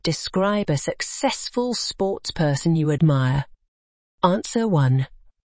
Describe a successful sportsperson you admire. Answer 1.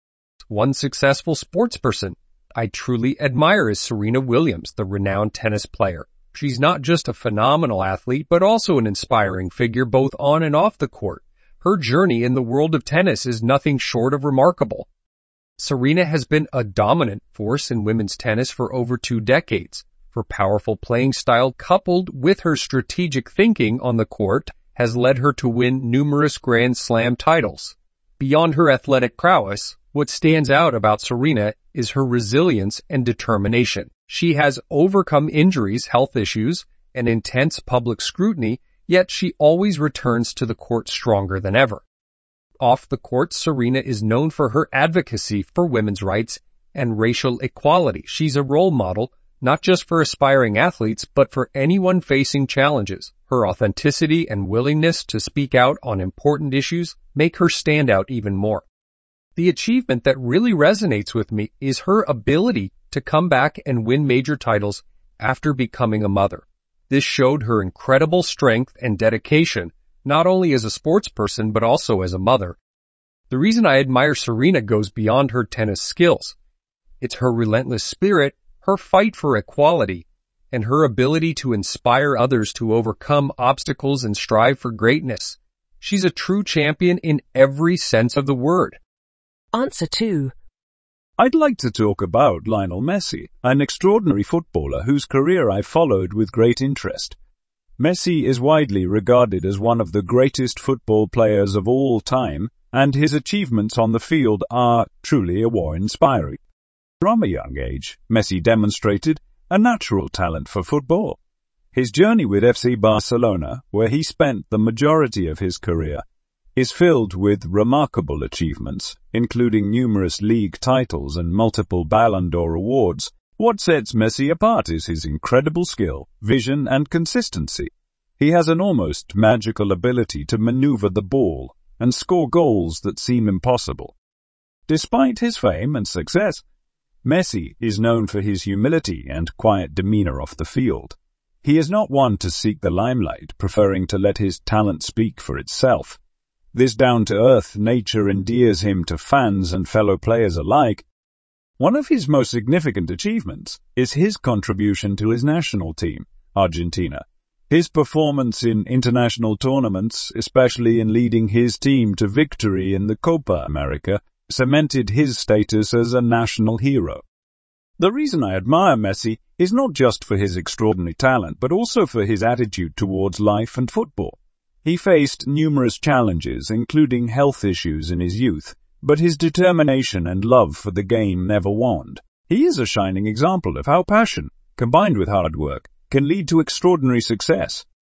One successful sportsperson I truly admire is Serena Williams, the renowned tennis player. She's not just a phenomenal athlete, but also an inspiring figure both on and off the court. Her journey in the world of tennis is nothing short of remarkable. Serena has been a dominant force in women's tennis for over 2 decades. Her powerful playing style, coupled with her strategic thinking on the court, has led her to win numerous Grand Slam titles. Beyond her athletic prowess, what stands out about Serena is her resilience and determination. She has overcome injuries, health issues, and intense public scrutiny, yet she always returns to the court stronger than ever. Off the court, Serena is known for her advocacy for women's rights and racial equality. She's a role model, not just for aspiring athletes, but for anyone facing challenges. Her authenticity and willingness to speak out on important issues make her stand out even more. The achievement that really resonates with me is her ability to come back and win major titles after becoming a mother. This showed her incredible strength and dedication, not only as a sportsperson, but also as a mother. The reason I admire Serena goes beyond her tennis skills. It's her relentless spirit, her fight for equality, and her ability to inspire others to overcome obstacles and strive for greatness. She's a true champion in every sense of the word. Answer 2. I'd like to talk about Lionel Messi, an extraordinary footballer whose career I followed with great interest. Messi is widely regarded as one of the greatest football players of all time, and his achievements on the field are truly awe-inspiring. From a young age, Messi demonstrated a natural talent for football. His journey with FC Barcelona, where he spent the majority of his career, is filled with remarkable achievements, including numerous league titles and multiple Ballon d'Or awards. What sets Messi apart is his incredible skill, vision, and consistency. He has an almost magical ability to maneuver the ball and score goals that seem impossible. Despite his fame and success, Messi is known for his humility and quiet demeanor off the field. He is not one to seek the limelight, preferring to let his talent speak for itself. This down-to-earth nature endears him to fans and fellow players alike. One of his most significant achievements is his contribution to his national team, Argentina. His performance in international tournaments, especially in leading his team to victory in the Copa America, cemented his status as a national hero. The reason I admire Messi is not just for his extraordinary talent, but also for his attitude towards life and football. He faced numerous challenges, including health issues in his youth, but his determination and love for the game never waned. He is a shining example of how passion, combined with hard work, can lead to extraordinary success.